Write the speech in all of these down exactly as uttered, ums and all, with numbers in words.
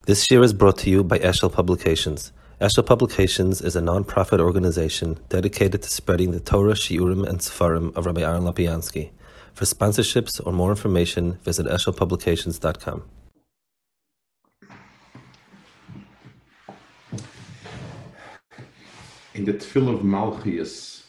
This year is brought to you by Eshel Publications. Eshel Publications is a non-profit organization dedicated to spreading the Torah, Shiurim, and Sefarim of Rabbi Aaron Lapiansky. For sponsorships or more information, visit eshel publications dot com. In the Tefillah of Malchias,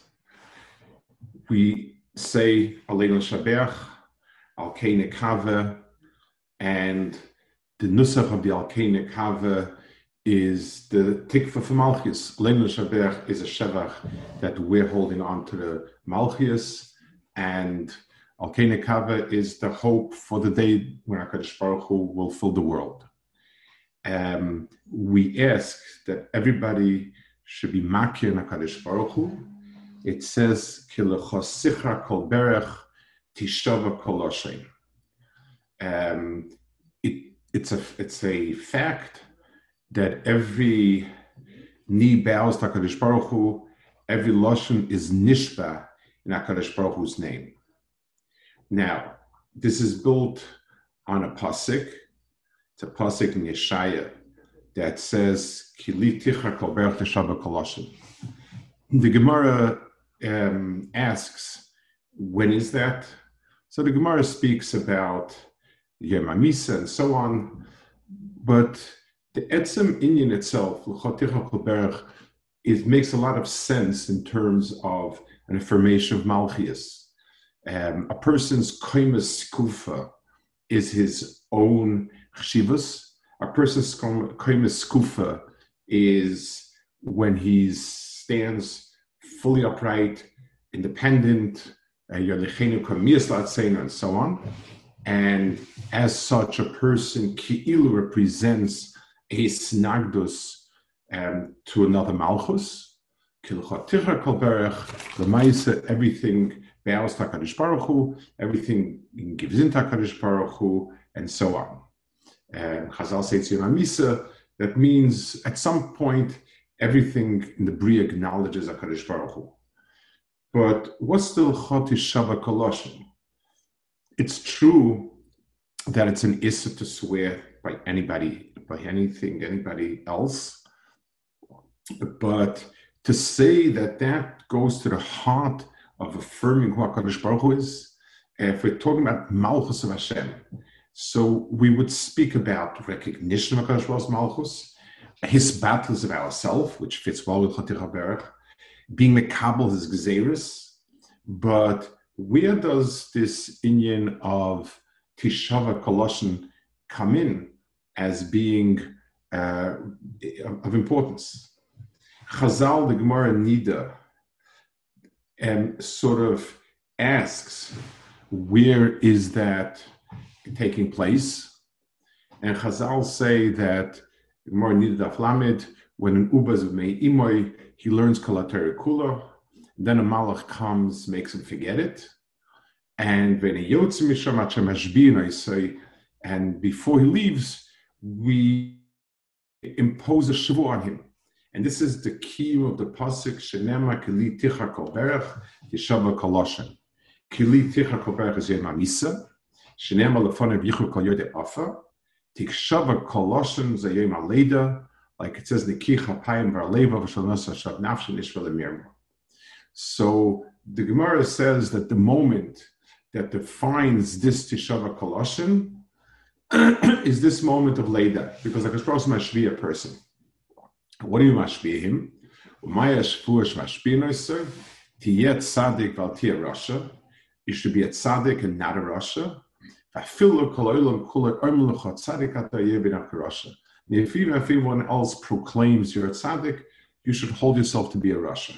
we say Aleinu Shabech, Alkei Nekave, and the Nusach of the Alkei Nekave is the Tikva for Malchias. Aleinu Shabech is a Shevach that we're holding on to the Malchias, and Alkei Nekave is the hope for the day when HaKadosh Baruch Hu will fill the world. Um, we ask that everybody should be makir in HaKadosh Baruch Hu. It says, Ki lechosicha kol berech tishava kol oshein. Um, it, it's, a, it's a fact that every knee bows to HaKadosh Baruch Hu, every lashon is nishba in HaKadosh Baruch Hu's name. Now, this is built on a pasuk. It's a pasuk in Yeshaya that says, Kili ticha kol berech tishava kol oshein. The Gemara um, asks, when is that? So the Gemara speaks about Yom HaMisa and so on, but the Etzem Inyan itself, L'chot ticha kol berech, it makes a lot of sense in terms of an affirmation of Malchias. Um, a person's koimas skufa is his own chshivas. A person's koimas skufa is when he stands fully upright, independent, and so on. And as such, a person ki'ilu represents a snagdus um, to another malchus. Everything bows to HaKadosh Baruch Hu, everything gives in to HaKadosh Baruch Hu, and so on. And Chazal says Yom HaMisa, that means at some point everything in the Bria acknowledges HaKadosh Baruch Hu. But what's the L'chot tishava kol oshein? It's true that it's an issa to swear by anybody, by anything, anybody else. But to say that that goes to the heart of affirming who HaKadosh Baruch Hu is, if we're talking about Malchus of Hashem, so we would speak about recognition of HaKadosh Baruch Hu's Malchus, his battles of ourself, which fits well with Chaticha Berech, being Mekabel his Gzeiris, but where does this inyan of Tishava Kol Oshein come in as being uh, of importance? Chazal, the Gemara Nida, um, sort of asks, where is that taking place? And Chazal say that Gemara Nida Daf Lamed, when an Ubaz of Mei Imoy, he learns Kalateri Kula, then a Malach comes, makes him forget it, and when he Yotze Misham Hashem Hashbin, I say, and before he leaves, we impose a Shavu on him. And this is the key of the pasuk Shenema Kili Ticha Kol Berech Tishava Kol Oshein. Kili Ticha Kol Berech is Yom HaMisa. Shenema Lefonev Yichur Kol Yodei Afa. Tishava Kol Oshein is Yom HaLeida, like it says Nikich Hapayim Varleva V'Shalnos Hashav Nafshin Ishvel Emirma. So the Gemara says that the moment that defines this Tishava Kol Oshein is this moment of Leida, because like a mashvi a person. What do you mashbi him? Umaya shvuash mashbinoiser tiyet tzaddik val tiyet rasha. You should be a tzaddik and not a rasha. Vafilu kol olam kulak oim luchot tzaddik atayeh b'nach rasha. If even if anyone else proclaims you're a tzaddik, you should hold yourself to be a rasha.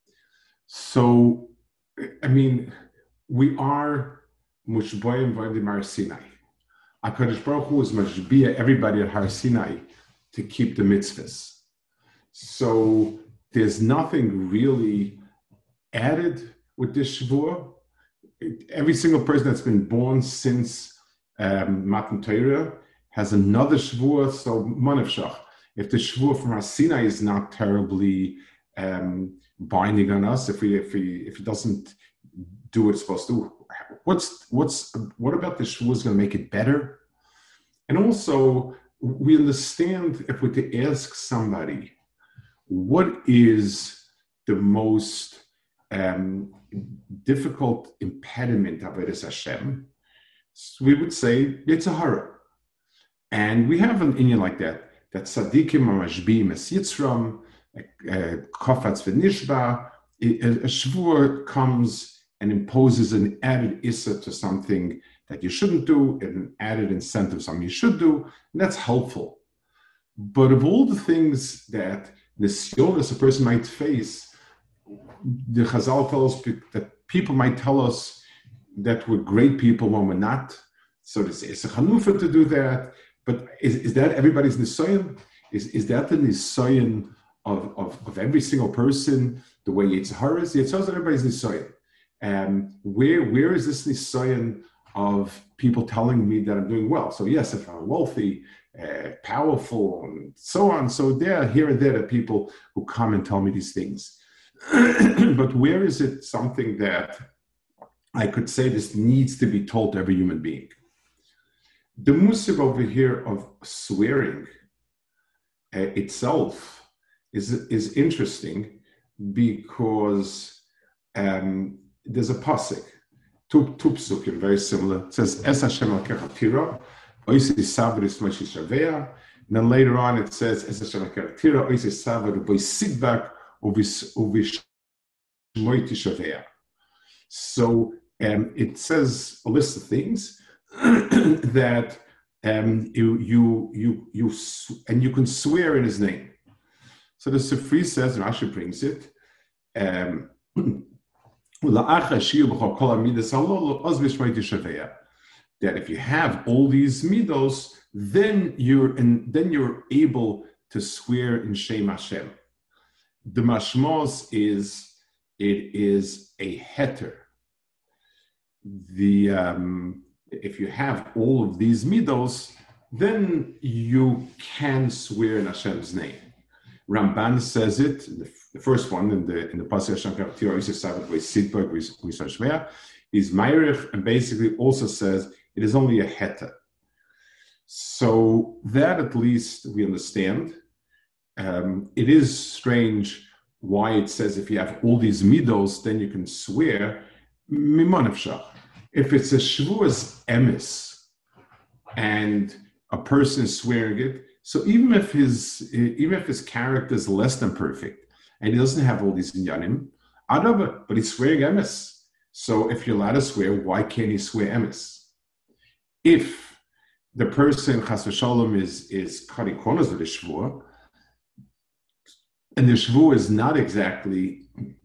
So, I mean, we are mushboyim v'odim Har Sinai. HaKadosh Baruch Hu is mashbiya everybody at Har Sinai to keep the mitzvahs. So there's nothing really added with this Shavuah. Every single person that's been born since um, Matan Torah has another Shavuah. So Manavshach, if the Shavuah from Har Sinai is not terribly um, binding on us, if we if we if it doesn't do what it's supposed to, what's what's what about the Shavuah is going to make it better? And also, we understand if we're to ask somebody, what is the most um, difficult impediment of Avodas Hashem? So we would say Yetzer Hara. And we have an Indian like that, that Tzadikim are Mashbiim es Yitzram, Kofatz v'Nishba, a Shvur comes and imposes an added Issa to something that you shouldn't do, and an added incentive something you should do, and that's helpful. But of all the things that Nisyonos a person might face, the Chazal tells us that people might tell us that we're great people when we're not. So it's a chanufa to do that. But is, is that everybody's nisayon? Is, is that the nisayon of, of, of every single person, the way Yetzer Hara is? Yetzer Hara is everybody's nisayon. Um, where, where is this nisayon of people telling me that I'm doing well? So yes, if I'm wealthy, uh, powerful, and so on. So there, here and there are people who come and tell me these things. But where is it something that I could say this needs to be told to every human being? The musig over here of swearing uh, itself is, is interesting because um, there's a pasuk, two, two psukim, very similar. It says, Es Hashem Elokecha Tira, Oisi Savris Moshi Shavea. And then later on it says, Es Hashem Elokecha Tira, Oisi Savris Voisidbak Uvish Moiti Shavea. So um, it says a list of things that um, you, you, you, you, and you can swear in his name. So the Sifri says, and Rashi brings it, um, that if you have all these midos, then you're and then you're able to swear in Shem Hashem. The mashmos is it is a heter. The um, if you have all of these midos, then you can swear in Hashem's name. Ramban says it, the, the first one in the in the pasuk Hashem Kavatira Isasavet V'Sidbak V'Sashvea is Meirich, and basically also says it is only a heta. So that at least we understand. Um, it is strange why it says if you have all these midos, then you can swear mimonefshach. If it's a shvuas emes and a person is swearing it, so even if his even if his character is less than perfect and he doesn't have all these inyanim, but he's swearing emes. So if you're allowed to swear, why can't he swear emes? If the person chas v'shalom is is cutting corners with the shvur, and the shvur is not exactly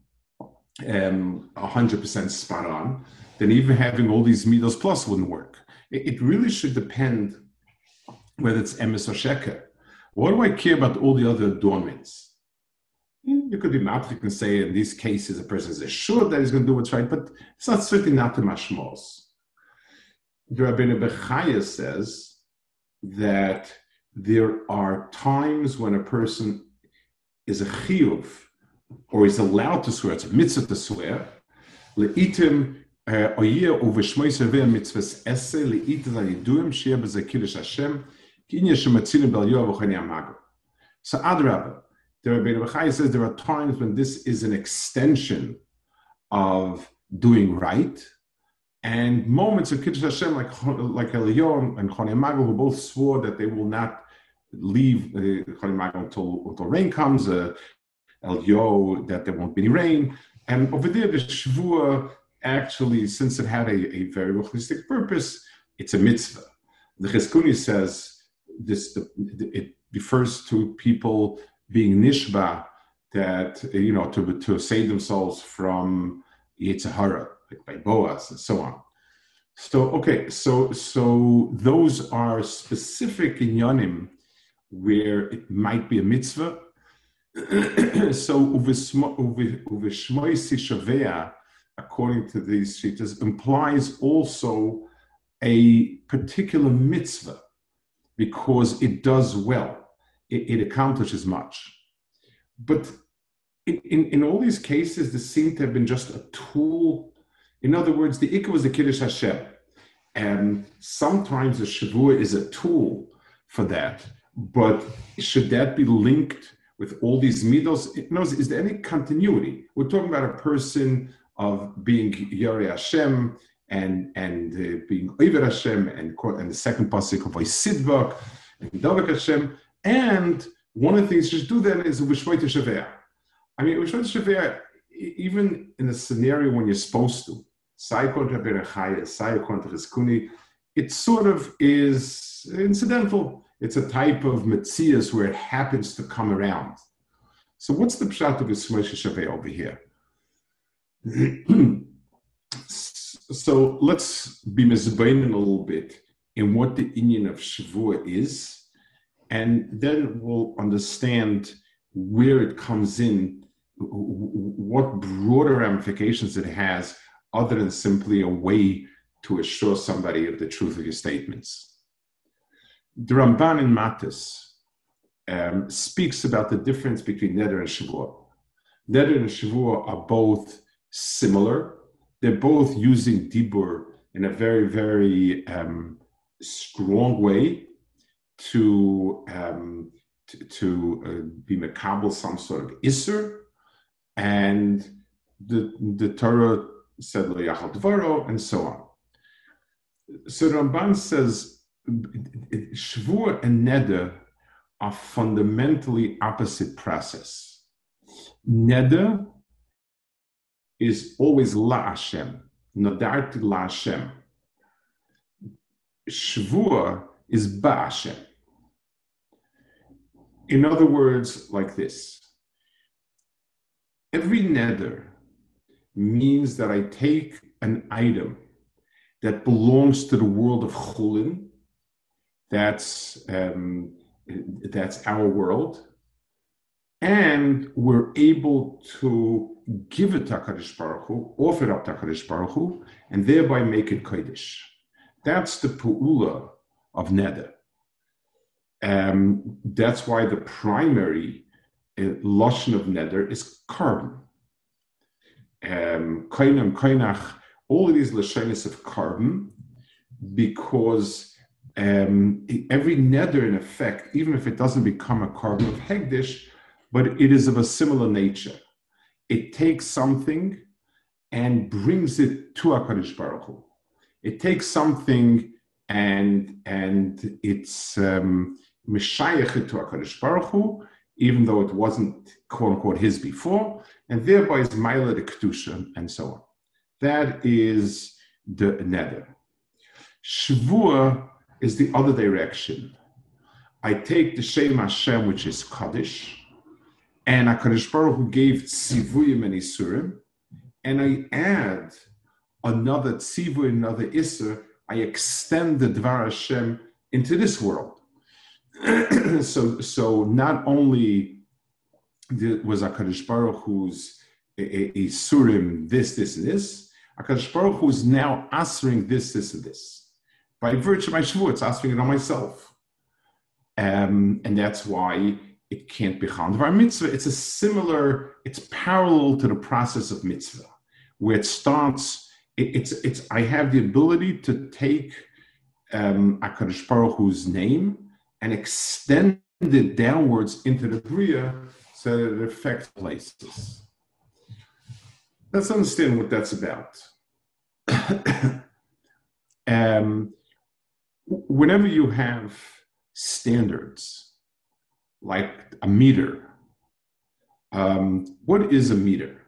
um, one hundred percent spot on, then even having all these midos plus wouldn't work. It, it really should depend whether it's emes or sheker. What do I care about all the other adornments? You could be matik and say in these cases a person is assured that he's going to do what's right, but it's not certainly not the mashmos. The Rabbeinu Bechaya says that there are times when a person is a chiyuv or is allowed to swear, it's a mitzvah to swear. Leitim oyeh uveshmoi seveh mitzvahs esse leitim zayiduim shir b'zekilish Hashem kinya shematzilim b'al yoav v'chani amago. So Adrabah, the Rabbeinu Bechaya says there are times when this is an extension of doing right, and moments of Kiddush Hashem, like like Eliyahu and Choni Mago, who both swore that they will not leave uh, Choni Mago until until rain comes. Uh, Eliyahu that there won't be any rain, and over there the Shvuah actually, since it had a, a very holistic purpose, it's a mitzvah. The Chizkuni says this the, it refers to people being nishba, that you know to to save themselves from Yetzer Hara, like by Boaz and so on. So okay, so so those are specific inyanim where it might be a mitzvah. So uveshmoisi shavea, according to these shittas, implies also a particular mitzvah because it does well, it, it accomplishes much. But in, in, in all these cases, this seemed to have been just a tool. In other words, the ikka was the Kiddush Hashem. And sometimes the Shavua is a tool for that. But should that be linked with all these midos? Is there any continuity? We're talking about a person of being Yorei Hashem and and uh, being Oived Hashem, and, and the second pasuk of Vaysidvak and Davak Hashem. And one of the things you should do then is V'shvoite Shaveh. I mean, V'shvoite Shaveh, even in a scenario when you're supposed to, it sort of is incidental. It's a type of metzias where it happens to come around. So what's the pshat of V'shvoite Shaveh over here? So let's be mizbeinin a little bit in what the inyan of Shavua is, and then we'll understand where it comes in, what broader ramifications it has, other than simply a way to assure somebody of the truth of your statements. The Ramban in Matis um, speaks about the difference between Neder and Shavua. Neder and Shavua are both similar. They're both using Dibur in a very, very um, strong way to um, to, to uh, be makabel some sort of Isser, and the the Torah said Lo Yachal Dvaro, and so on. So Ramban says Shavua and Neder are fundamentally opposite process. Neder is always La Hashem, Nadarti La Hashem. Shavua is Ba Hashem. In other words, like this. Every neder means that I take an item that belongs to the world of Chulin, that's, um, that's our world, and we're able to give it to HaKadosh Baruch Hu, offer up to HaKadosh Baruch Hu, and thereby make it Kodesh. That's the Pu'ula of Neder. Um, that's why the primary uh, Lashon of Neder is carbon. Um, Koinam, Koinach, all of these Lashonis of carbon, because um, every Neder, in effect, even if it doesn't become a carbon of Hegdish, but it is of a similar nature. It takes something and brings it to HaKadosh Baruch Hu. It takes something and and it's um, Meshayach to HaKadosh Baruch Hu, even though it wasn't quote unquote his before, and thereby is Maila de Kedusha and so on. That is the Neder. Shavua is the other direction. I take the Shem Hashem, which is Kaddish, and HaKadosh Baruch Hu gave Tzivuyim and Isurim, and I add another Tzivuy, another Isur. I extend the Dvar Hashem into this world. so, so not only was HaKadosh Baruch Hu's Isurim this, this, and this, HaKadosh Baruch Hu is now answering this, this, and this. By virtue of my Shavuot, it's answering it on myself. Um, and that's why it can't be Chandvar Mitzvah. It's a similar, it's parallel to the process of Mitzvah, where it starts. It's, it's, I have the ability to take um, HaKadosh Baruch Hu's name and extend it downwards into the Bria so that it affects places. Let's understand what that's about. um, whenever you have standards, like a meter, um, what is a meter?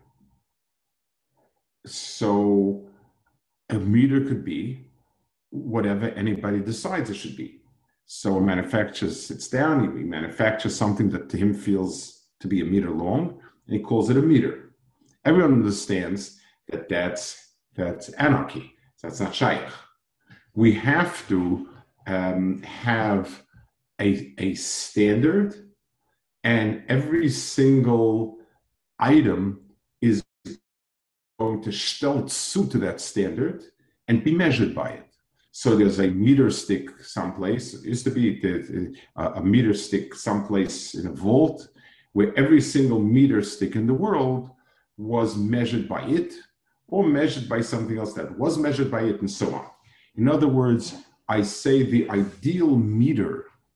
So, a meter could be whatever anybody decides it should be. So a manufacturer sits down, he manufactures something that to him feels to be a meter long, and he calls it a meter. Everyone understands that that's, that's anarchy. That's not shaykh. We have to um, have a, a standard, and every single item is going to stell zu to that standard and be measured by it. So there's a meter stick someplace. It used to be a meter stick someplace in a vault where every single meter stick in the world was measured by it or measured by something else that was measured by it and so on. In other words, I say the ideal meter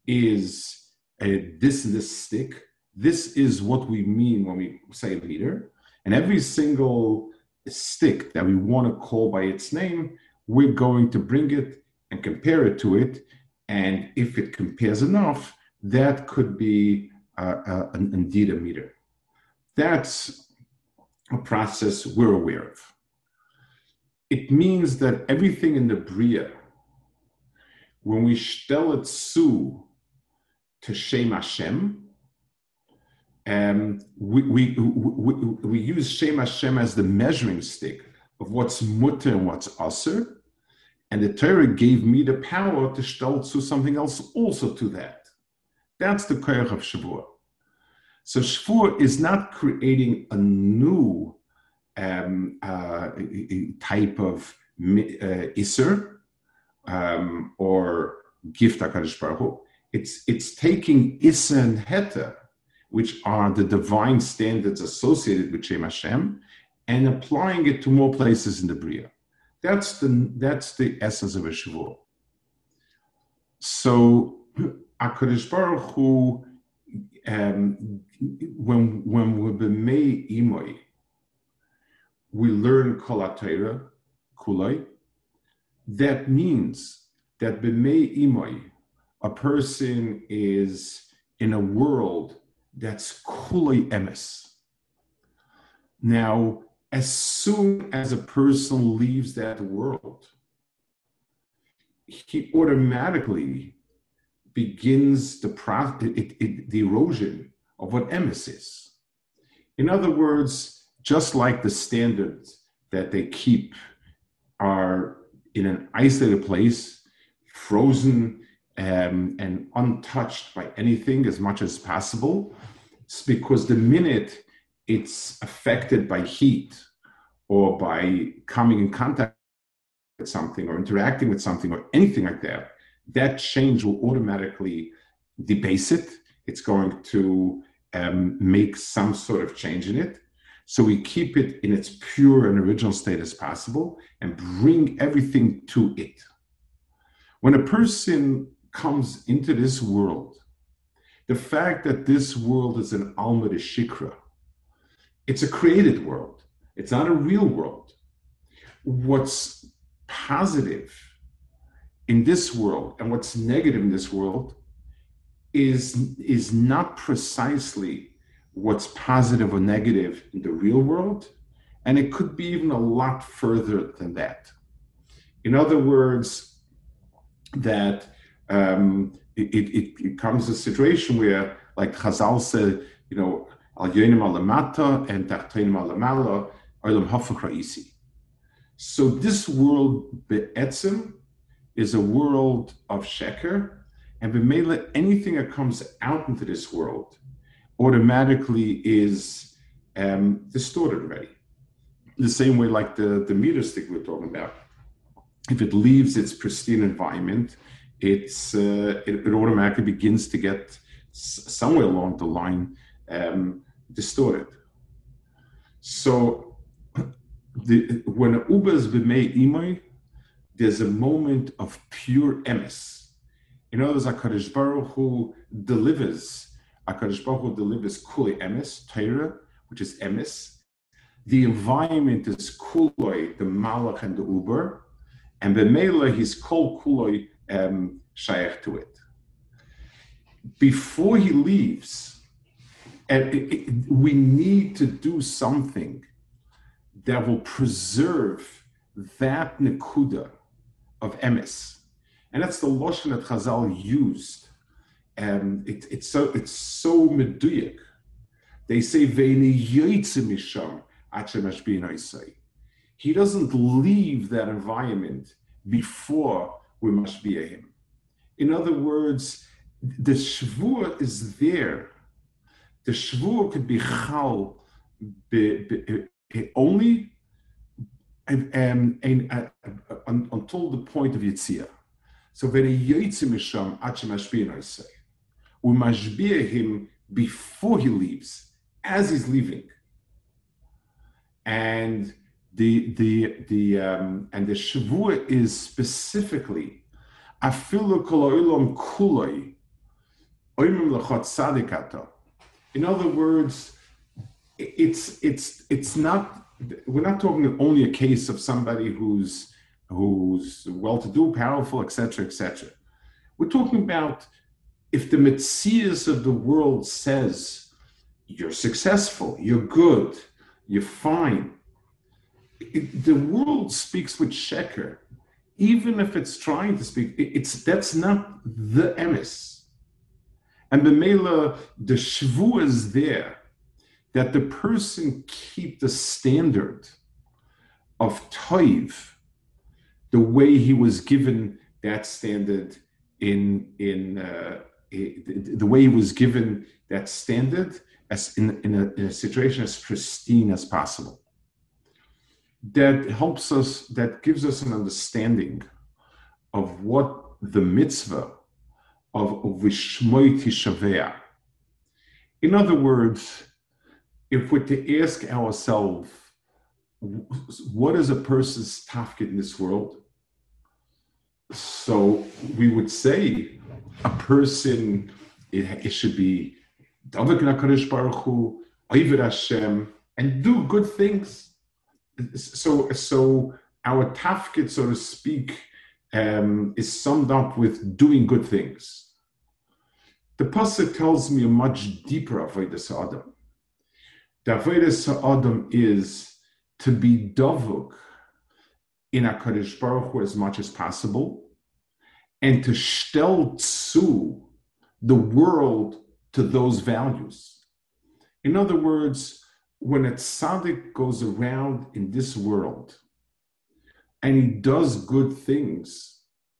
is a, this this stick. This is what we mean when we say leader. And every single stick that we want to call by its name, we're going to bring it and compare it to it. And if it compares enough, that could be uh, uh, an, indeed a meter. That's a process we're aware of. It means that everything in the Bria, when we stel it zu to Shem Hashem, um, we, we, we, we use Shem Hashem as the measuring stick of what's mutter and what's aser, and the Torah gave me the power to stel zu something else also to that. That's the koyach of Shavuot. So Shavuot is not creating a new um, uh, type of uh, iser um, or gift HaKadosh Baruch Hu. It's, it's taking iser and heta, which are the divine standards associated with Shem Hashem, and applying it to more places in the Bria. That's the, that's the essence of a Shavuot. So HaKadosh Baruch Hu, um, when, when we're b'mei imoy, we learn Kol HaTorah, Kulai. That means that b'mei imoy, a person is in a world that's Kulai emes. Now, as soon as a person leaves that world, he automatically begins the, pro- it, it, the erosion of what emes is. In other words, just like the standards that they keep are in an isolated place, frozen um, and untouched by anything as much as possible, it's because the minute it's affected by heat or by coming in contact with something or interacting with something or anything like that, that change will automatically debase it. It's going to um, make some sort of change in it. So we keep it in its pure and original state as possible and bring everything to it. When a person comes into this world, the fact that this world is an Alma de Shikra, it's a created world. It's not a real world. What's positive in this world and what's negative in this world is, is not precisely what's positive or negative in the real world, and it could be even a lot further than that. In other words, that um, it, it, it comes to a situation where, like Chazal said, you know, al yonim alamata and tachtenim alamala olam hafach ra'isi. So this world be'etzim is a world of sheker, and b'meila anything that comes out into this world automatically is um, distorted already. The same way like the, the meter stick we're talking about. If it leaves its pristine environment, it's, uh, it, it automatically begins to get s- somewhere along the line um, distorted. So the, when a uba is b'mei imoy, there's a moment of pure emes. In other words, HaKadosh Baruch Hu delivers HaKadosh Baruch Hu delivers Kulei Emes, Torah, which is Emes. The environment is Kuloi, the Malach and the Uber, and B'meila, he's Kol Kuloi um, Shayach to it. Before he leaves, and it, it, we need to do something that will preserve that Nekuda of Emes. And that's the Lashon that Chazal used. And it, it's so it's so meduyak. They say misham he doesn't leave that environment before we must be a him. In other words, the shvua is there. The shvua could be chal be, be, be, only and, and, and, uh, until the point of Yitzia. So when he misham say. We must be him before he leaves, as he's leaving, and the the the um, and the shavua is specifically afilu kol ha'olam kuloi In other words, it's it's it's not. We're not talking only a case of somebody who's who's well-to-do, powerful, et cetera, et cetera. We're talking about if the metzius of the world says you're successful, you're good, you're fine. It, the world speaks with sheker, even if it's trying to speak. It, it's that's not the emes, and the mela the shvu is there that the person keep the standard of toiv, the way he was given that standard in in uh, the way he was given that standard as in, in, a, in a situation as pristine as possible. That helps us, that gives us an understanding of what the mitzvah of Vishmoi Tishaveh. In other words, if we're to ask ourselves, what is a person's tafkid in this world? So we would say a person, it, it should be Davik HaKadosh Baruch Hu, Oived Hashem, and do good things. So, so our tafkid, so to speak, um, is summed up with doing good things. The pasuk tells me a much deeper avodas ha'adam. The avodas ha'adam is to be davuk in HaKadosh Baruch Hu as much as possible, and to shtel tzu the world to those values. In other words, when a tzaddik goes around in this world and he does good things,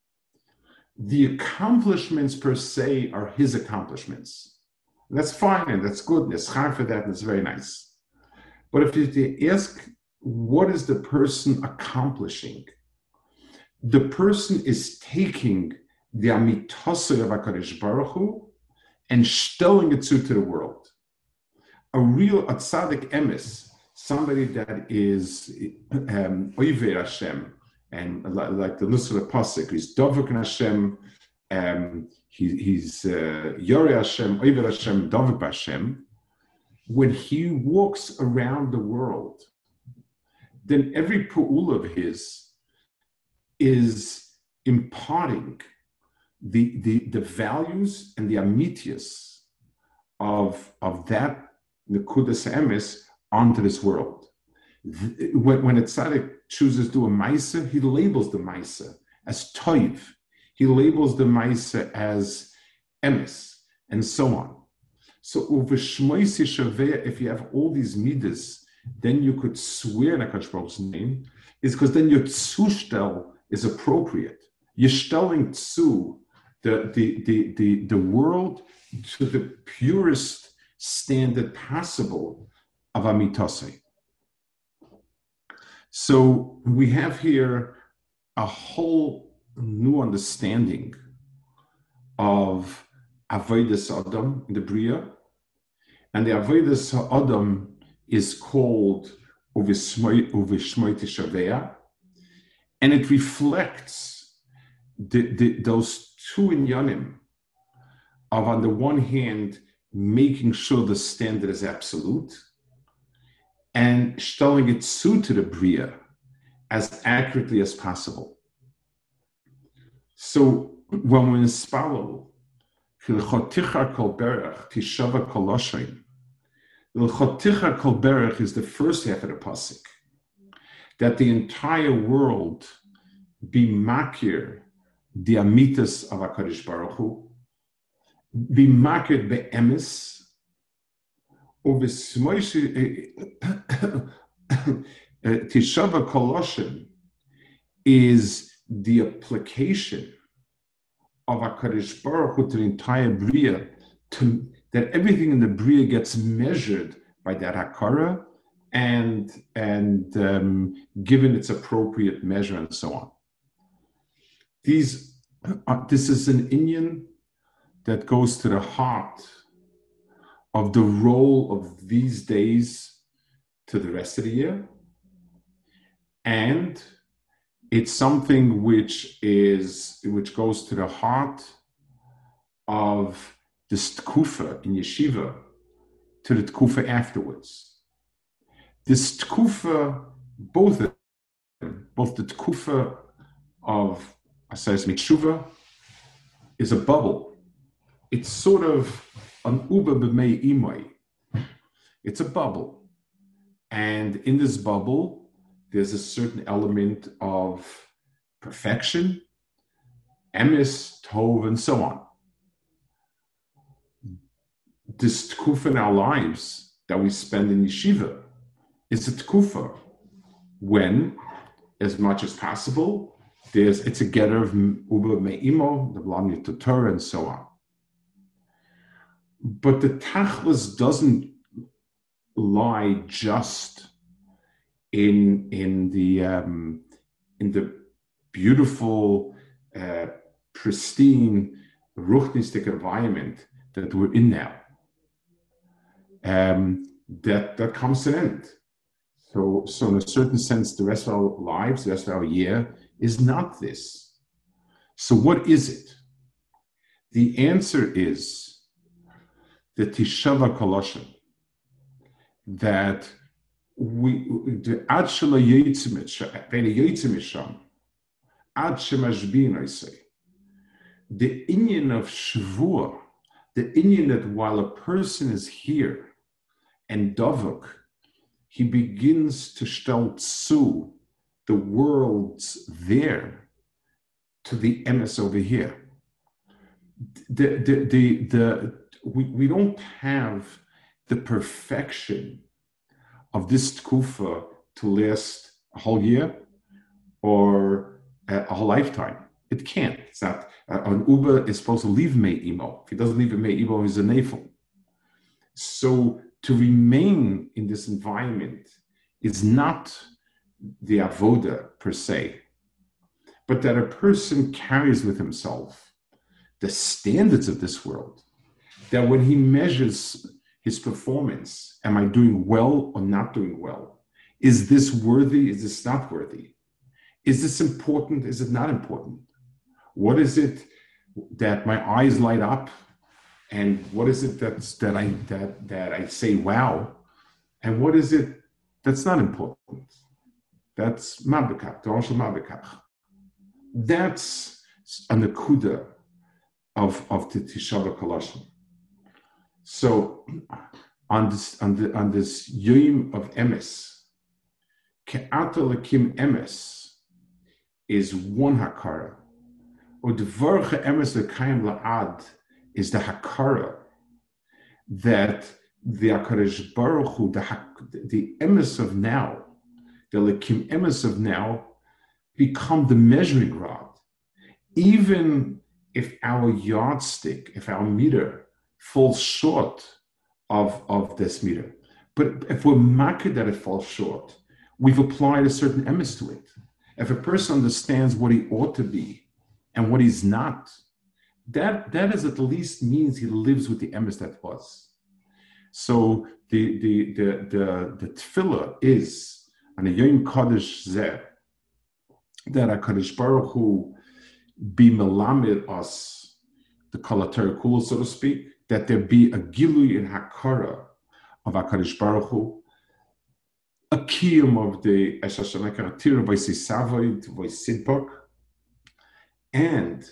the accomplishments per se are his accomplishments. And that's fine, and that's good, and there's char for that, and it's very nice. But if you ask, what is the person accomplishing? The person is taking the amitosei of HaKadosh Baruch Hu and shtelling it to the world. A real a tzaddik emes, somebody that is um, Oived Hashem, and like the Nusra Pasuk, he's Dovuk Hashem, um, he, he's uh, Yoreh Hashem, Oived Hashem, Dovuk Hashem. When he walks around the world, then every pu'ul of his is imparting the, the, the values and the amitius of, of that Nekudas Emes onto this world. When, when a tzaddik chooses to do a maisa, he labels the maisa as toiv. He labels the maisa as emes, and so on. So, if you have all these midas, then you could swear in HaKadosh Baruch Hu's name, is because then your tzushtel is appropriate. You're shtelling tzu the, the, the, the, the world to the purest standard possible of amitosei. So we have here a whole new understanding of avodas adam in the bria, and the avodas adam is called uvishmoi tishaveh, and it reflects the, the, those two inyanim of, on the one hand, making sure the standard is absolute, and shtelling it zu to the bria as accurately as possible. So when we inspalo, Hilchoticha kol berach tishava kol loshein, Hilchoticha kol berach is the first half of the pasuk, that the entire world be makir the amitas of HaKadosh Baruch Hu, be makir be'emes, Tishava Koloshin is the application of HaKadosh Baruch Hu to the entire Bria, to, that everything in the Bria gets measured by that Hakara and, and um, given its appropriate measure and so on. These, uh, this is an inyan that goes to the heart of the role of these days to the rest of the year. And it's something which is which goes to the heart of this tkufa in yeshiva to the tkufa afterwards. This tkufa, both of them, both the tkufa of Asayas Mikshuva is a bubble. It's sort of an uba b'mei imoi. It's a bubble. And in this bubble, there's a certain element of perfection, emes, tov, and so on. This tkufa in our lives that we spend in yeshiva is a tkufa when, as much as possible, there's it's a getter of uba me'imo, the blamya to Torah, and so on. But the tachlis doesn't lie just in in the um, in the beautiful, uh, pristine, ruchnistic environment that we're in now. Um, that that comes to an end. So, so in a certain sense, the rest of our lives, the rest of our year, is not this. So what is it? The answer is the Tishava Koloshin, that we, the Ad Shela Yitzimisham, Ad Shemashbin, I say, the inyan of Shavua, the inyan that while a person is here and Davuk, he begins to stel zu the worlds there to the emes over here. The, the, the, the, we, we don't have the perfection of this tkufa to last a whole year or a, a whole lifetime. It can't. It's not. Uh, an uber is supposed to leave me'imo. If he doesn't leave a me'imo, he's a nefel. So to remain in this environment is not the avoda per se, but that a person carries with himself the standards of this world, that when he measures his performance, am I doing well or not doing well? Is this worthy? Is this not worthy? Is this important? Is it not important? What is it that my eyes light up? And what is it that's, that I that that I say wow? And what is it that's not important? That's mabekach, torashel mabekach. That's a nakuda of of the Tishava Koloshin. So on this on the on this yom of emes, ke'ata lakim emes is one hakara, or dvarcha emes lekayim la'ad is the hakara that the HaKadosh Baruch Hu, the, the emes of now, the lekim emes of now, become the measuring rod. Even if our yardstick, if our meter falls short of, of this meter, but if we're marked that it falls short, we've applied a certain emes to it. If a person understands what he ought to be and what he's not, that that is at least means he lives with the emes that was. So the the the the, the tefillah is an a yom kodesh zeh that HaKadosh Baruch Hu be melamed us the kol haTorah kula, so to speak, that there be a gilui in hakara of HaKadosh Baruch Hu, a kiyum of the eshashanekar atira by sisavoid by sidpak, and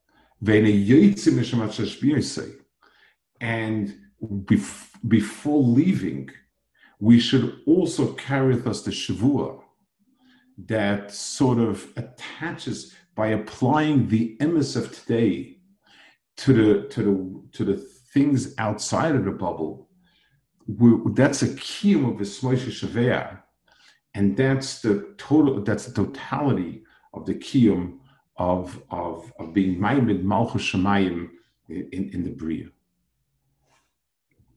and before leaving, we should also carry with us the shavua that sort of attaches by applying the emes of today to the to the to the things outside of the bubble. We're, that's a kiyum of the smoisha shavea, and that's the total. That's the totality of the kiyum of of of being ma'imid malchus shemayim in, in the bria.